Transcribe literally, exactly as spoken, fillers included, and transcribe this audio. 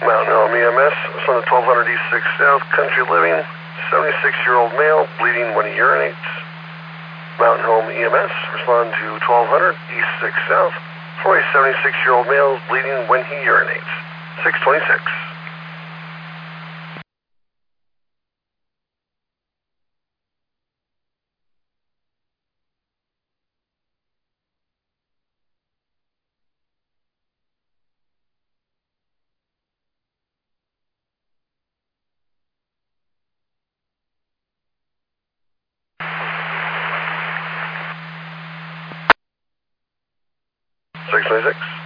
Mountain Home E M S, son of twelve hundred East six South, country living, seventy-six-year-old male, bleeding when he urinates. Mountain Home E M S, respond to twelve hundred East six South for a seventy-six-year-old male, bleeding when he urinates. six twenty-six. six twenty-six.